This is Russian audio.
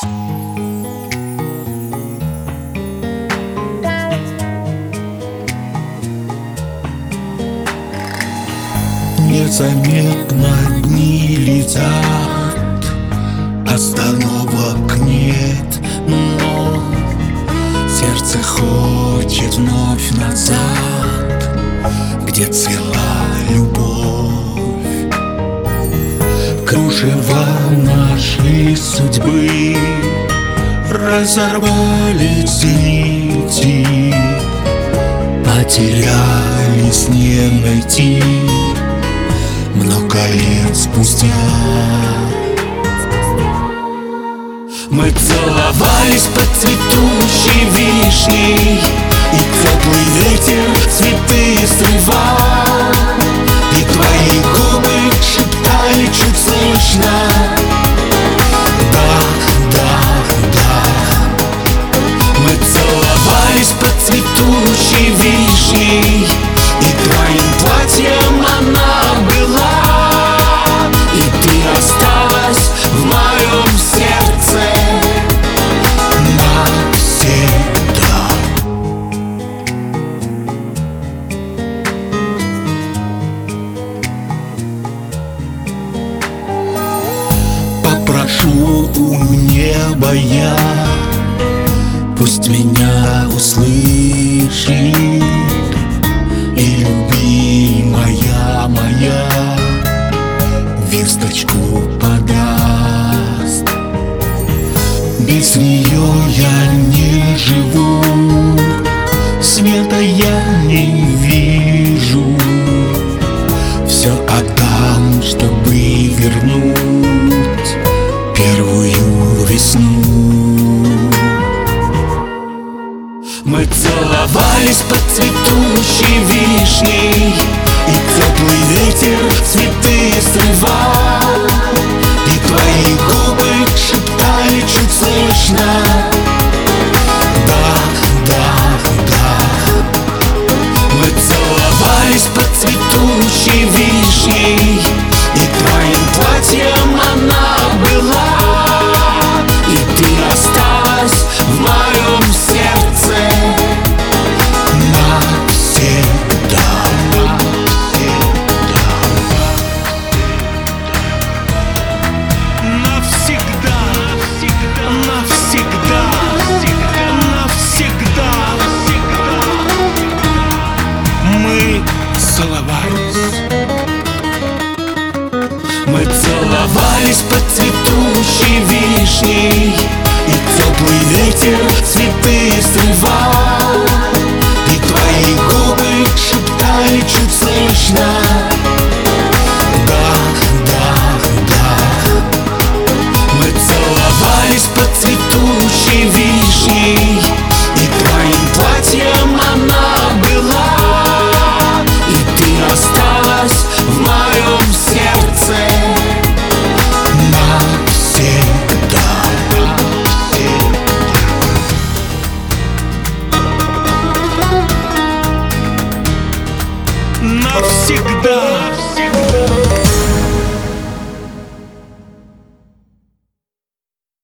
Незаметно дни летят, остановок нет, но сердце хочет вновь назад, где цвела любовь. Кружева нашей судьбы разорвались нити, потерялись, не найти много лет спустя. Мы целовались под цветущей вишней, и теплый ветер цветы срывал, и твои губы шептали чуть слышно: да, да, да. Мы целовались под цветущей вишней, и твоим платьем она была, и ты осталась в моем сердце навсегда. Попрошу у неба я, пусть меня услышит, и любимая моя весточку подаст. Без нее я не живу, света я не вижу. Все отдам, чтобы вернуть первую весну. Мы целовались под цветущей вишней, и теплый ветер цветы срывал, и твои губы шептали чуть слышно: да, да, да. Мы целовались под цветущей вишней, и твоим платьем она была, и ты осталась в моем сердце навсегда. Навсегда, навсегда, навсегда, навсегда. Мы целовались. Мы целовались под цветущей вишней, и теплый ветер цветы срывал, и твои губы шептали чуть слышно: да, да, да. Мы целовались под цветущей вишней, и твоим платьем она была, и ты осталась в моем сердце навсегда. Навсегда.